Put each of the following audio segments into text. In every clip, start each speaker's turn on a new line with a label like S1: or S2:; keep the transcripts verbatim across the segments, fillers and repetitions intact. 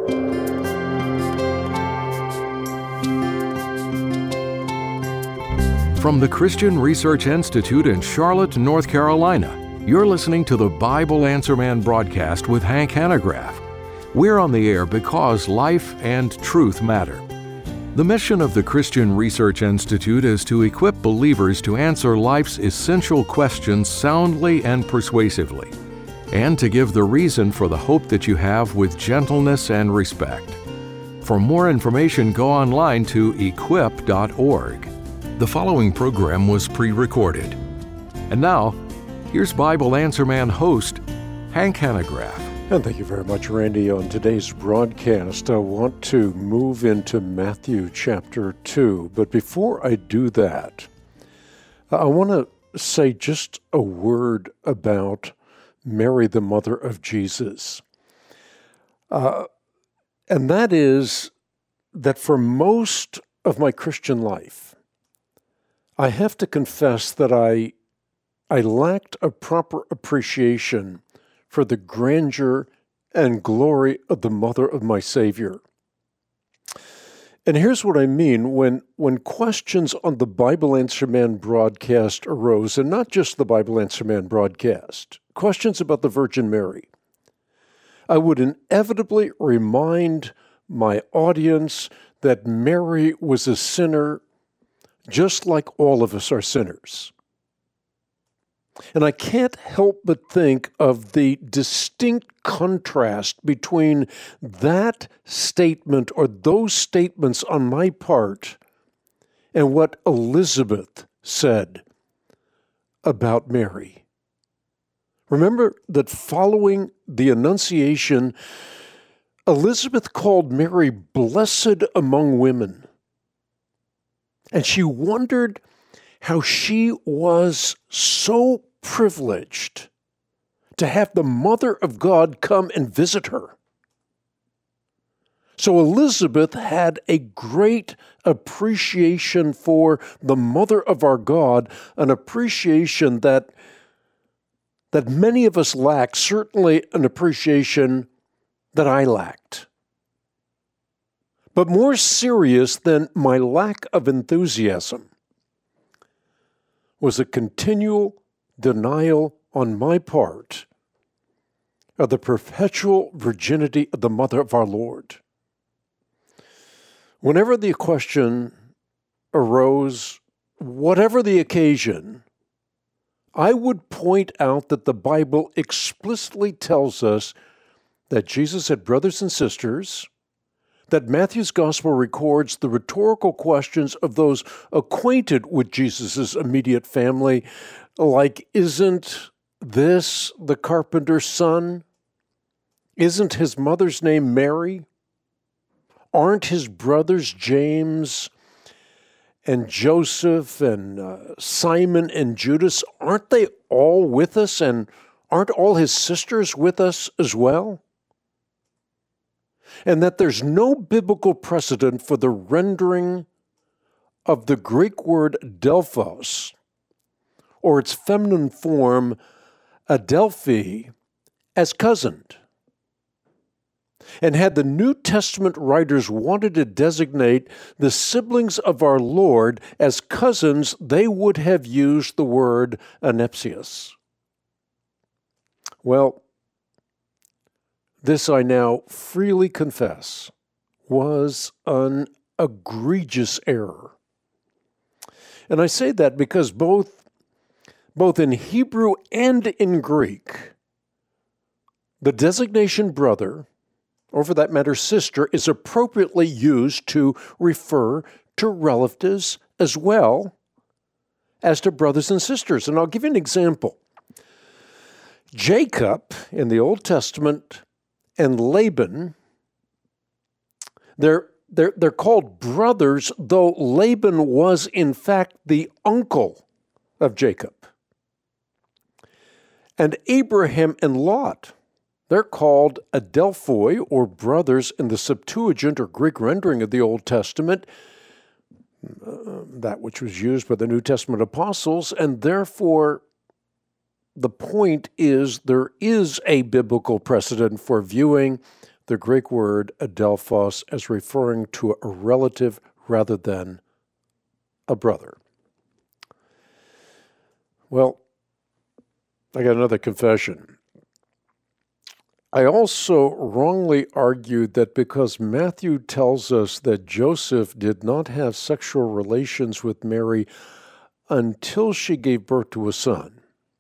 S1: From the Christian Research Institute in Charlotte, North Carolina, you're listening to the Bible Answer Man broadcast with Hank Hanegraaff. We're on the air because life and truth matter. The mission of the Christian Research Institute is to equip believers to answer life's essential questions soundly and persuasively, and to give the reason for the hope that you have with gentleness and respect. For more information, go online to equip dot org. The following program was pre-recorded. And now, here's Bible Answer Man host, Hank Hanegraaff.
S2: And thank you very much, Randy. On today's broadcast, I want to move into Matthew chapter two. But before I do that, I want to say just a word about Mary, the mother of Jesus. Uh, and that is that for most of my Christian life, I have to confess that I I lacked a proper appreciation for the grandeur and glory of the mother of my Savior. And here's what I mean. When, when questions on the Bible Answer Man broadcast arose, and not just the Bible Answer Man broadcast, questions about the Virgin Mary, I would inevitably remind my audience that Mary was a sinner just like all of us are sinners. And I can't help but think of the distinct contrast between that statement or those statements on my part and what Elizabeth said about Mary. Remember that following the Annunciation, Elizabeth called Mary blessed among women. And she wondered how she was so privileged to have the Mother of God come and visit her. So Elizabeth had a great appreciation for the Mother of our God, an appreciation that, that many of us lack, certainly an appreciation that I lacked. But more serious than my lack of enthusiasm was a continual denial on my part of the perpetual virginity of the Mother of our Lord. Whenever the question arose, whatever the occasion, I would point out that the Bible explicitly tells us that Jesus had brothers and sisters, that Matthew's Gospel records the rhetorical questions of those acquainted with Jesus' immediate family, like, isn't this the carpenter's son? Isn't his mother's name Mary? Aren't his brothers James and Joseph and uh, Simon and Judas, aren't they all with us, and aren't all his sisters with us as well? And that there's no biblical precedent for the rendering of the Greek word Delphos, or its feminine form, Adelphi, as cozened. And had the New Testament writers wanted to designate the siblings of our Lord as cousins, they would have used the word anepsius. Well, this I now freely confess was an egregious error. And I say that because both, both in Hebrew and in Greek, the designation brother, or for that matter sister, is appropriately used to refer to relatives as well as to brothers and sisters. And I'll give you an example. Jacob in the Old Testament and Laban, they're, they're, they're called brothers, though Laban was in fact the uncle of Jacob. And Abraham and Lot, they're called adelphoi, or brothers, in the Septuagint or Greek rendering of the Old Testament, uh, that which was used by the New Testament apostles, and therefore the point is there is a biblical precedent for viewing the Greek word adelphos as referring to a relative rather than a brother. Well, I got another confession. I also wrongly argued that because Matthew tells us that Joseph did not have sexual relations with Mary until she gave birth to a son,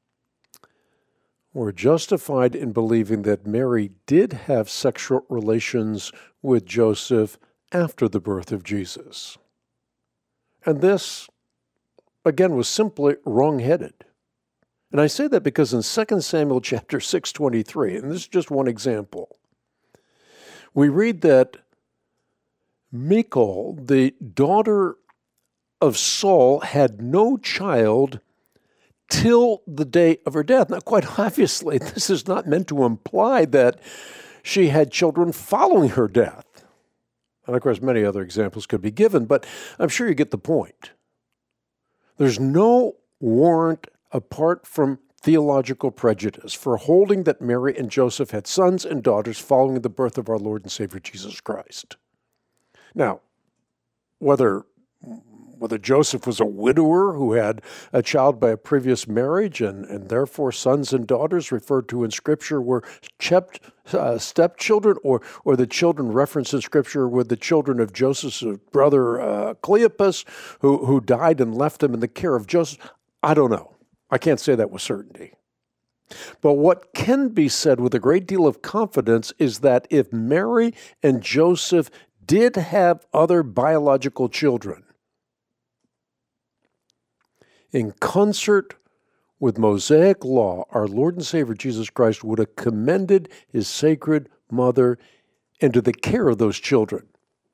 S2: we're justified in believing that Mary did have sexual relations with Joseph after the birth of Jesus. And this, again, was simply wrong-headed. And I say that because in Second Samuel chapter six twenty-three, and this is just one example, we read that Michal, the daughter of Saul, had no child till the day of her death. Now, quite obviously, this is not meant to imply that she had children following her death. And of course, many other examples could be given, but I'm sure you get the point. There's no warrant apart from theological prejudice for holding that Mary and Joseph had sons and daughters following the birth of our Lord and Savior Jesus Christ. Now, whether whether Joseph was a widower who had a child by a previous marriage and, and therefore sons and daughters referred to in Scripture were chept, uh, stepchildren, or, or the children referenced in Scripture were the children of Joseph's brother uh, Cleopas, who, who died and left him in the care of Joseph, I don't know. I can't say that with certainty. But what can be said with a great deal of confidence is that if Mary and Joseph did have other biological children, in concert with Mosaic law, our Lord and Savior Jesus Christ would have commended his sacred mother into the care of those children.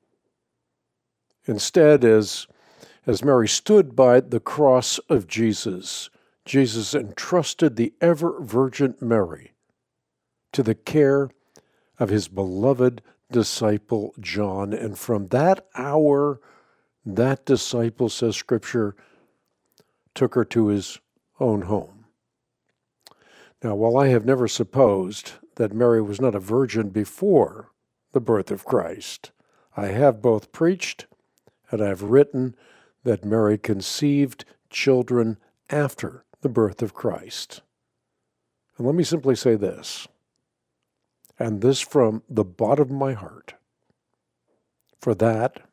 S2: Instead, as, as Mary stood by the cross of Jesus, Jesus entrusted the ever-Virgin Mary to the care of his beloved disciple John. And from that hour, that disciple, says Scripture, took her to his own home. Now, while I have never supposed that Mary was not a virgin before the birth of Christ, I have both preached and I have written that Mary conceived children after the birth of Christ. And let me simply say this, and this from the bottom of my heart. For that,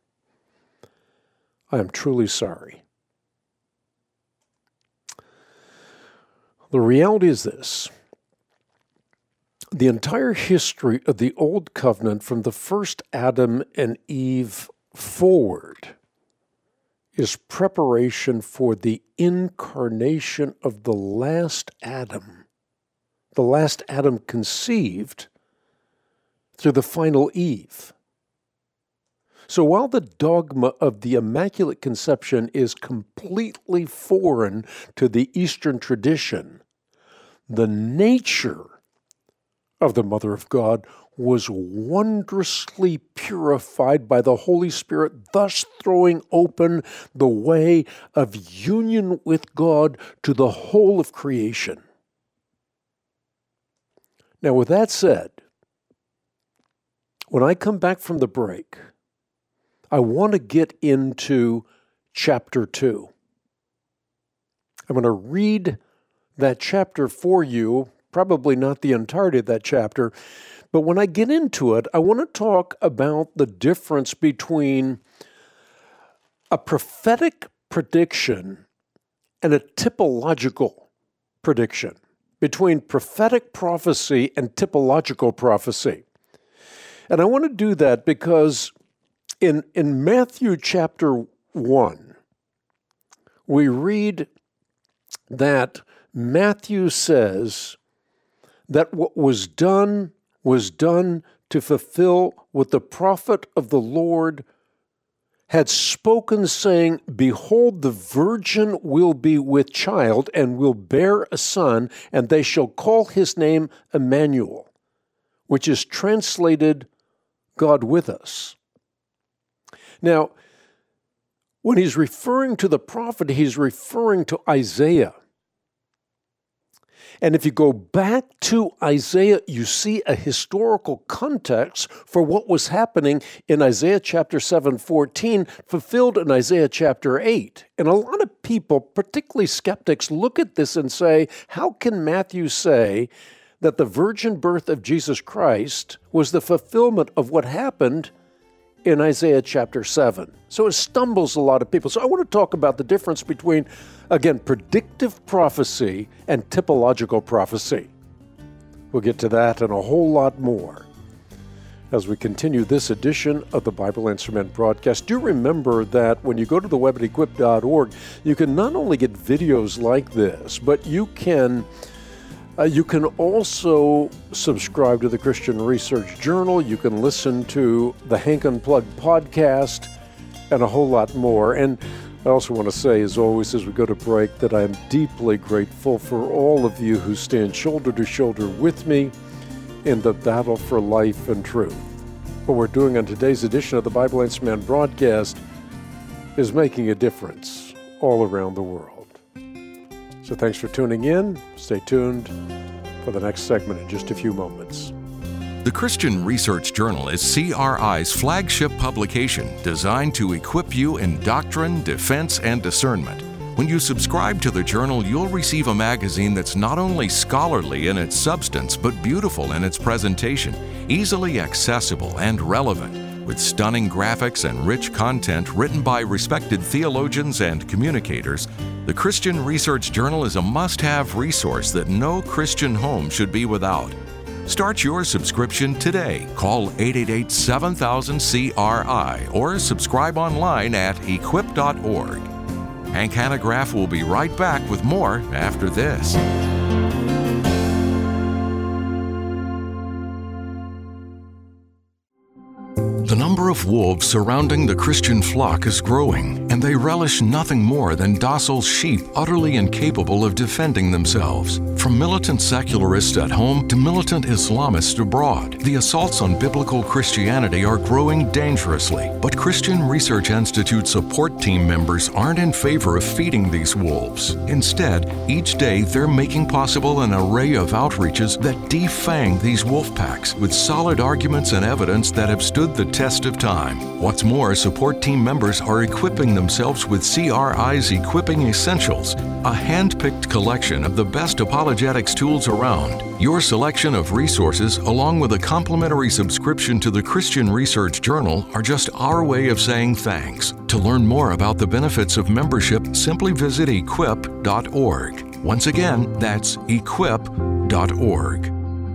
S2: I am truly sorry. The reality is this. The entire history of the Old Covenant from the first Adam and Eve forward is preparation for the incarnation of the last Adam, the last Adam conceived through the final Eve. So while the dogma of the Immaculate Conception is completely foreign to the Eastern tradition, the nature of the Mother of God was wondrously purified by the Holy Spirit, thus throwing open the way of union with God to the whole of creation. Now, with that said, when I come back from the break, I want to get into chapter two. I'm going to read that chapter for you, probably not the entirety of that chapter, but when I get into it, I want to talk about the difference between a prophetic prediction and a typological prediction, between prophetic prophecy and typological prophecy. And I want to do that because In, in Matthew chapter one, we read that Matthew says that what was done was done to fulfill what the prophet of the Lord had spoken, saying, "Behold, the virgin will be with child and will bear a son, and they shall call his name Emmanuel," which is translated, God with us. Now, when he's referring to the prophet, he's referring to Isaiah. And if you go back to Isaiah, you see a historical context for what was happening in Isaiah chapter seven fourteen, fulfilled in Isaiah chapter eight. And a lot of people, particularly skeptics, look at this and say, how can Matthew say that the virgin birth of Jesus Christ was the fulfillment of what happened in Isaiah chapter seven? So it stumbles a lot of people. So I want to talk about the difference between, again, predictive prophecy and typological prophecy. We'll get to that and a whole lot more as we continue this edition of the Bible Answer Man broadcast. Do remember that when you go to the web at equip dot org, you can not only get videos like this, but you can Uh, you can also subscribe to the Christian Research Journal. You can listen to the Hank Unplugged podcast and a whole lot more. And I also want to say, as always, as we go to break, that I am deeply grateful for all of you who stand shoulder to shoulder with me in the battle for life and truth. What we're doing on today's edition of the Bible Answer Man broadcast is making a difference all around the world. So thanks for tuning in. Stay tuned for the next segment in just a few moments.
S1: The Christian Research Journal is C R I's flagship publication designed to equip you in doctrine, defense, and discernment. When you subscribe to the journal, you'll receive a magazine that's not only scholarly in its substance, but beautiful in its presentation, easily accessible and relevant, with stunning graphics and rich content written by respected theologians and communicators. The Christian Research Journal is a must-have resource that no Christian home should be without. Start your subscription today. Call eight eight eight, seven thousand, C R I or subscribe online at equip dot org. Hank Hanegraaff will be right back with more after this. The number of wolves surrounding the Christian flock is growing, and they relish nothing more than docile sheep utterly incapable of defending themselves. From militant secularists at home to militant Islamists abroad, the assaults on biblical Christianity are growing dangerously. But Christian Research Institute support team members aren't in favor of feeding these wolves. Instead, each day they're making possible an array of outreaches that defang these wolf packs with solid arguments and evidence that have stood the test of time. What's more, support team members are equipping themselves with C R I's Equipping Essentials, a hand-picked collection of the best apologetics tools around. Your selection of resources, along with a complimentary subscription to the Christian Research Journal, are just our way of saying thanks. To learn more about the benefits of membership, simply visit equip dot org. Once again, that's equip dot org.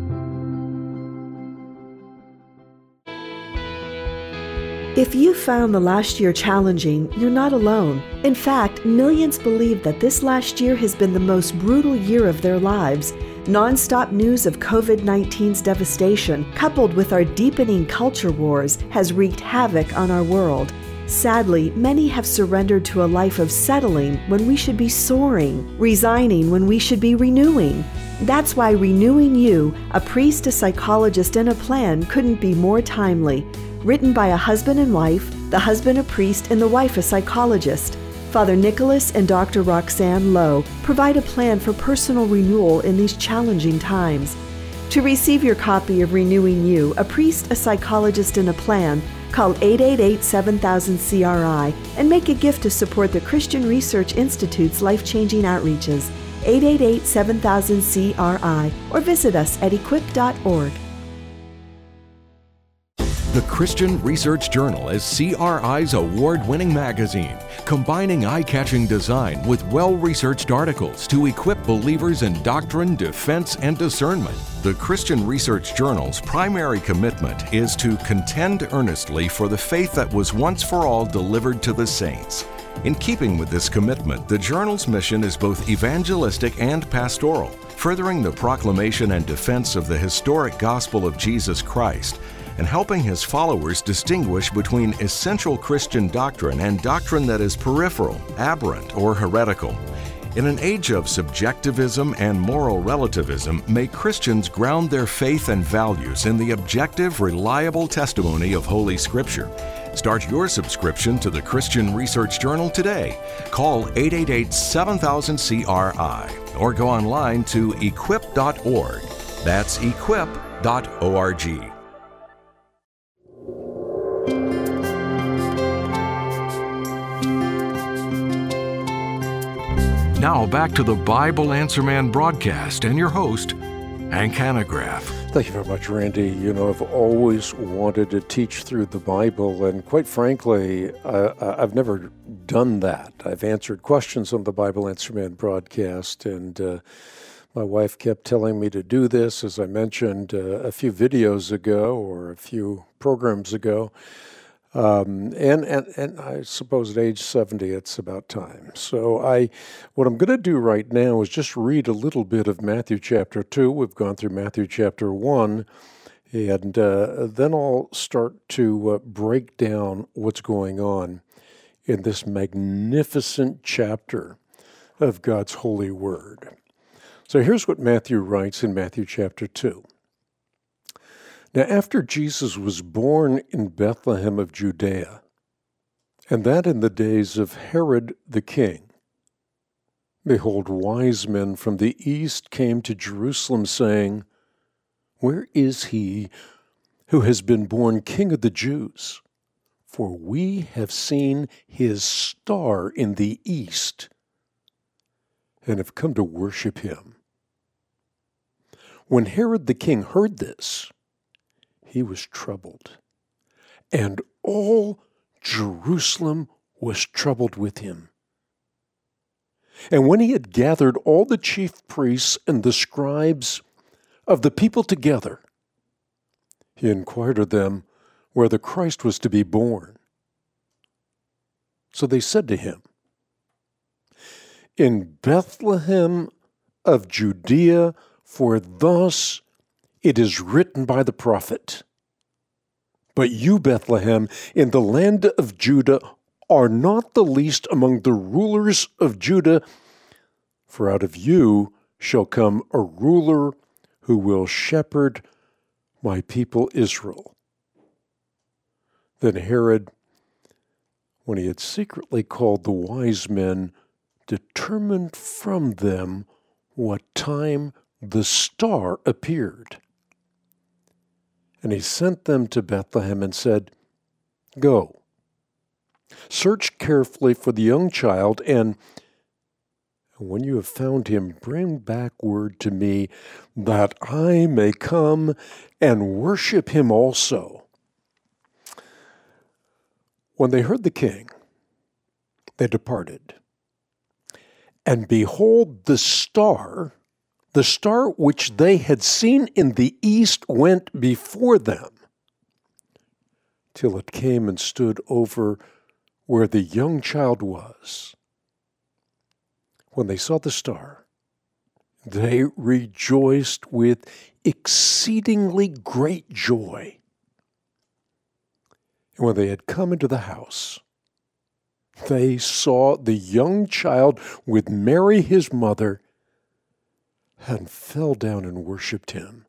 S3: If you found the last year challenging, you're not alone. In fact, millions believe that this last year has been the most brutal year of their lives. Non-stop news of covid nineteen's devastation, coupled with our deepening culture wars, has wreaked havoc on our world. Sadly, many have surrendered to a life of settling when we should be soaring, resigning when we should be renewing. That's why Renewing You, a priest, a psychologist, and a plan couldn't be more timely. Written by a husband and wife, the husband a priest and the wife a psychologist. Father Nicholas and Doctor Roxanne Lowe provide a plan for personal renewal in these challenging times. To receive your copy of Renewing You, a priest, a psychologist, and a plan, call eight eight eight, seven thousand, C R I and make a gift to support the Christian Research Institute's life-changing outreaches. eight eight eight, seven thousand, C R I or visit us at equip dot org.
S1: The Christian Research Journal is C R I's award-winning magazine, combining eye-catching design with well-researched articles to equip believers in doctrine, defense, and discernment. The Christian Research Journal's primary commitment is to contend earnestly for the faith that was once for all delivered to the saints. In keeping with this commitment, the journal's mission is both evangelistic and pastoral, furthering the proclamation and defense of the historic gospel of Jesus Christ, and helping his followers distinguish between essential Christian doctrine and doctrine that is peripheral, aberrant, or heretical. In an age of subjectivism and moral relativism, may Christians ground their faith and values in the objective, reliable testimony of Holy Scripture. Start your subscription to the Christian Research Journal today. Call eight eight eight, seven thousand, C R I or go online to equip dot org. That's equip dot org. Now back to the Bible Answer Man broadcast and your host, Hank Hanegraaff.
S2: Thank you very much, Randy. You know, I've always wanted to teach through the Bible, and quite frankly, uh, I've never done that. I've answered questions on the Bible Answer Man broadcast, and uh, my wife kept telling me to do this, as I mentioned uh, a few videos ago or a few programs ago. Um, and, and, and I suppose at age seventy, it's about time. So I, what I'm going to do right now is just read a little bit of Matthew chapter two. We've gone through Matthew chapter one, and uh, then I'll start to uh, break down what's going on in this magnificent chapter of God's holy word. So here's what Matthew writes in Matthew chapter two. Now, after Jesus was born in Bethlehem of Judea, and that in the days of Herod the king, behold, wise men from the east came to Jerusalem, saying, Where is he who has been born King of the Jews? For we have seen his star in the east, and have come to worship him. When Herod the king heard this, he was troubled, and all Jerusalem was troubled with him. And when he had gathered all the chief priests and the scribes of the people together, he inquired of them where the Christ was to be born. So they said to him, In Bethlehem of Judea, for thus it is written by the prophet, But you, Bethlehem, in the land of Judah, are not the least among the rulers of Judah, for out of you shall come a ruler who will shepherd my people Israel. Then Herod, when he had secretly called the wise men, determined from them what time the star appeared. And he sent them to Bethlehem and said, Go, search carefully for the young child, and when you have found him, bring back word to me, that I may come and worship him also. When they heard the king, they departed. And behold, the star, the star which they had seen in the east, went before them, till it came and stood over where the young child was. When they saw the star, they rejoiced with exceedingly great joy. And when they had come into the house, they saw the young child with Mary his mother, and fell down and worshipped him.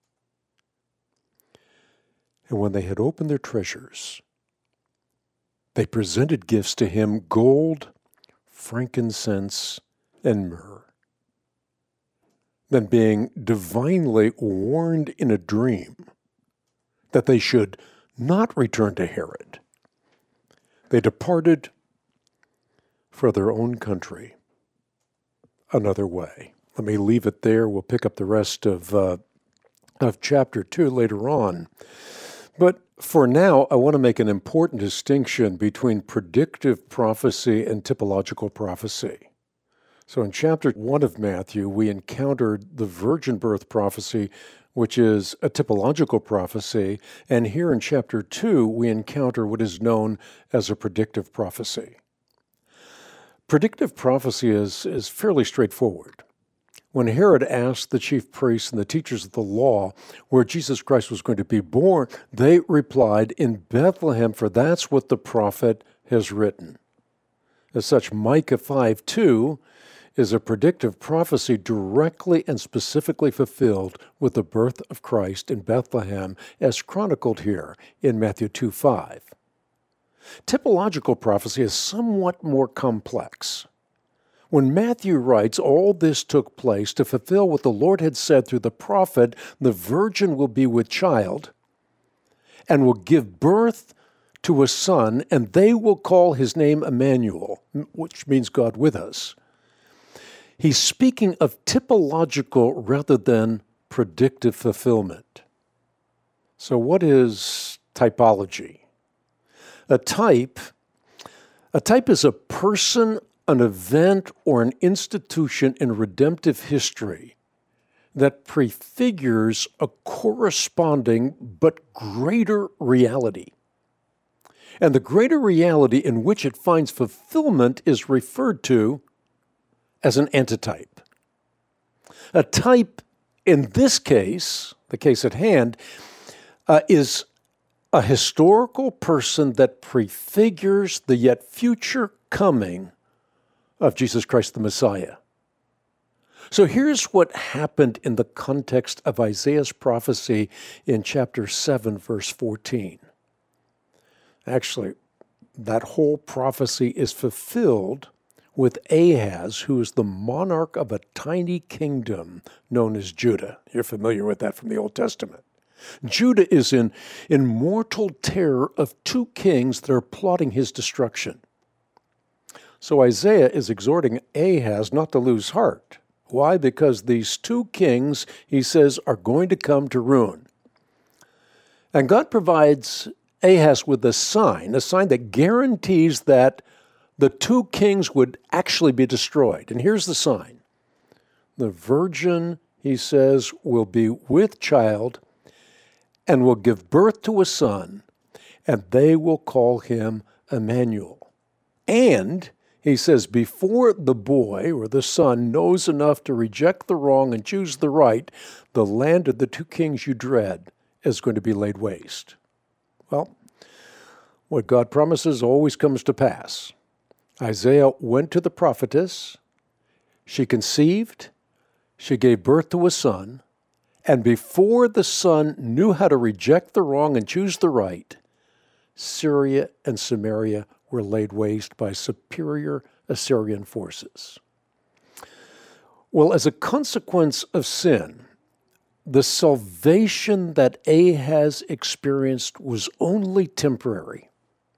S2: And when they had opened their treasures, they presented gifts to him, gold, frankincense, and myrrh. Then, being divinely warned in a dream that they should not return to Herod, they departed for their own country another way. Let me leave it there. We'll pick up the rest of uh, of chapter two later on. But for now, I want to make an important distinction between predictive prophecy and typological prophecy. So in chapter one of Matthew, we encountered the virgin birth prophecy, which is a typological prophecy. And here in chapter two, we encounter what is known as a predictive prophecy. Predictive prophecy is, is fairly straightforward. When Herod asked the chief priests and the teachers of the law where Jesus Christ was going to be born, they replied, In Bethlehem, for that's what the prophet has written. As such, Micah five two is a predictive prophecy directly and specifically fulfilled with the birth of Christ in Bethlehem, as chronicled here in Matthew two five. Typological prophecy is somewhat more complex. When Matthew writes, all this took place to fulfill what the Lord had said through the prophet, the virgin will be with child and will give birth to a son, and they will call his name Emmanuel, which means God with us. He's speaking of typological rather than predictive fulfillment. So what is typology? A type, a type is a person, an event, or an institution in redemptive history that prefigures a corresponding but greater reality. And the greater reality in which it finds fulfillment is referred to as an antitype. A type, in this case, the case at hand, uh, is a historical person that prefigures the yet future coming of Jesus Christ the Messiah. So here's what happened in the context of Isaiah's prophecy in chapter seven, verse fourteen. Actually, that whole prophecy is fulfilled with Ahaz, who is the monarch of a tiny kingdom known as Judah. You're familiar with that from the Old Testament. Judah is in, in mortal terror of two kings that are plotting his destruction. So Isaiah is exhorting Ahaz not to lose heart. Why? Because these two kings, he says, are going to come to ruin. And God provides Ahaz with a sign, a sign that guarantees that the two kings would actually be destroyed. And here's the sign. The virgin, he says, will be with child and will give birth to a son, and they will call him Emmanuel. And, he says, before the boy or the son knows enough to reject the wrong and choose the right, the land of the two kings you dread is going to be laid waste. Well, what God promises always comes to pass. Isaiah went to the prophetess, she conceived, she gave birth to a son, and before the son knew how to reject the wrong and choose the right, Syria and Samaria were laid waste by superior Assyrian forces. Well, as a consequence of sin, the salvation that Ahaz experienced was only temporary.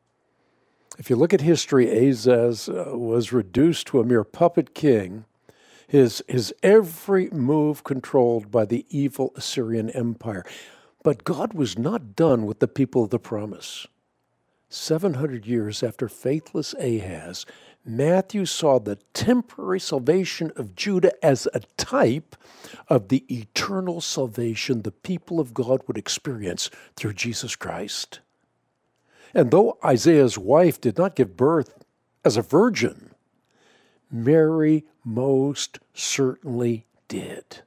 S2: If you look at history, Ahaz uh, was reduced to a mere puppet king, his, his every move controlled by the evil Assyrian Empire. But God was not done with the people of the promise. seven hundred years after faithless Ahaz, Matthew saw the temporary salvation of Judah as a type of the eternal salvation the people of God would experience through Jesus Christ. And though Isaiah's wife did not give birth as a virgin, Mary most certainly did.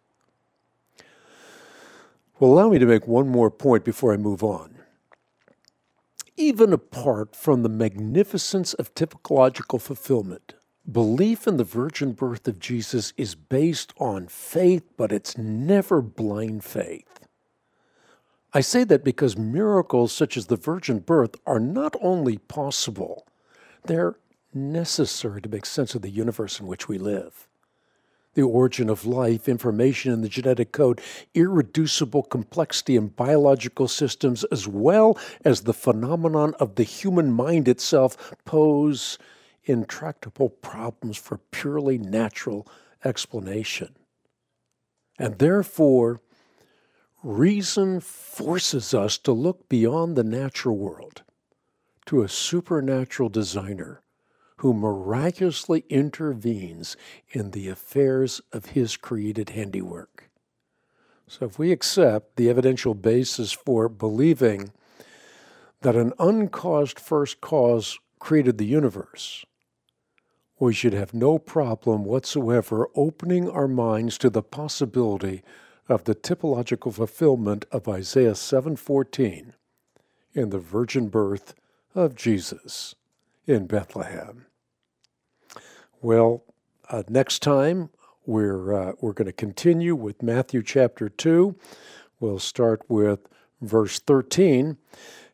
S2: Well, allow me to make one more point before I move on. Even apart from the magnificence of typological fulfillment, belief in the virgin birth of Jesus is based on faith, but it's never blind faith. I say that because miracles such as the virgin birth are not only possible, they're necessary to make sense of the universe in which we live. The origin of life, information in the genetic code, irreducible complexity in biological systems, as well as the phenomenon of the human mind itself, pose intractable problems for purely natural explanation. And therefore, reason forces us to look beyond the natural world to a supernatural designer who miraculously intervenes in the affairs of his created handiwork. So if we accept the evidential basis for believing that an uncaused first cause created the universe, we should have no problem whatsoever opening our minds to the possibility of the typological fulfillment of Isaiah seven fourteen in the virgin birth of Jesus in Bethlehem. Well, uh, next time we're uh, we're going to continue with Matthew chapter two. We'll start with verse thirteen,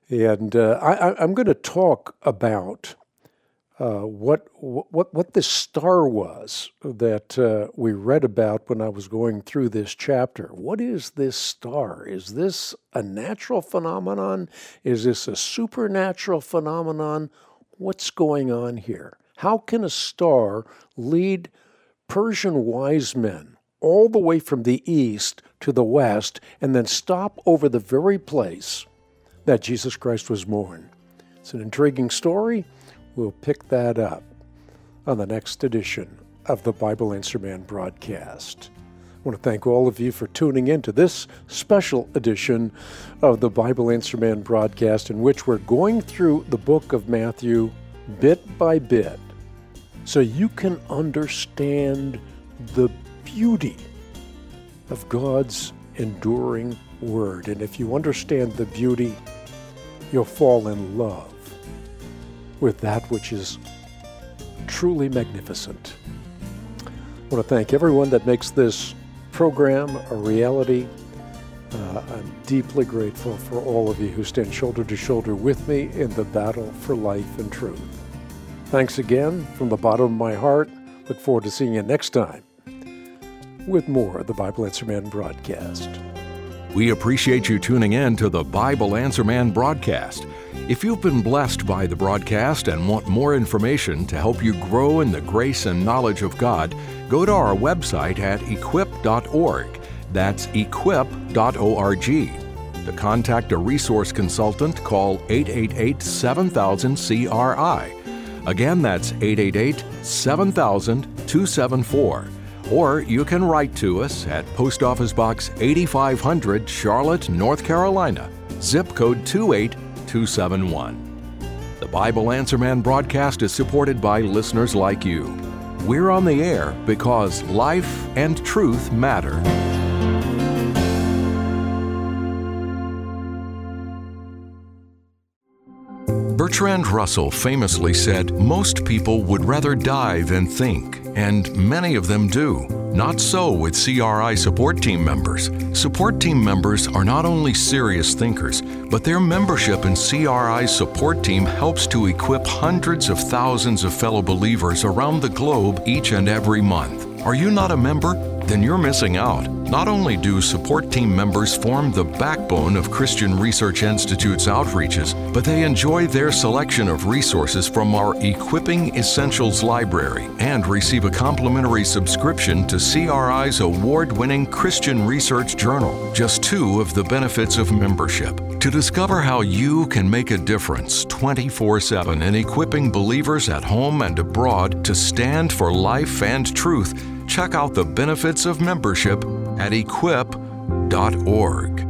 S2: And uh, I, I'm going to talk about uh, what what what this star was that uh, we read about when I was going through this chapter. What is this star? Is this a natural phenomenon? Is this a supernatural phenomenon? What's going on here? How can a star lead Persian wise men all the way from the east to the west and then stop over the very place that Jesus Christ was born? It's an intriguing story. We'll pick that up on the next edition of the Bible Answer Man broadcast. I want to thank all of you for tuning in to this special edition of the Bible Answer Man broadcast, in which we're going through the book of Matthew bit by bit so you can understand the beauty of God's enduring word. And if you understand the beauty, you'll fall in love with that which is truly magnificent. I want to thank everyone that makes this program a reality. Uh, I'm deeply grateful for all of you who stand shoulder to shoulder with me in the battle for life and truth. Thanks again from the bottom of my heart. Look forward to seeing you next time with more of the Bible Answer Man broadcast.
S1: We appreciate you tuning in to the Bible Answer Man broadcast. If you've been blessed by the broadcast and want more information to help you grow in the grace and knowledge of God, go to our website at equip dot org. That's equip dot org. To contact a resource consultant, call eight eight eight, seven thousand, C R I. Again, that's eight eight eight, seven thousand, two seven four. Or you can write to us at Post Office Box eighty-five hundred, Charlotte, North Carolina, zip code two eight two seven one. The Bible Answer Man broadcast is supported by listeners like you. We're on the air because life and truth matter. Bertrand Russell famously said, "Most people would rather die than think," and many of them do. Not so with C R I support team members. Support team members are not only serious thinkers, but their membership in C R I's support team helps to equip hundreds of thousands of fellow believers around the globe each and every month. Are you not a member? Then you're missing out. Not only do support team members form the backbone of Christian Research Institute's outreaches, but they enjoy their selection of resources from our Equipping Essentials library and receive a complimentary subscription to C R I's award-winning Christian Research Journal, just two of the benefits of membership. To discover how you can make a difference twenty-four seven in equipping believers at home and abroad to stand for life and truth, check out the benefits of membership at equip dot org.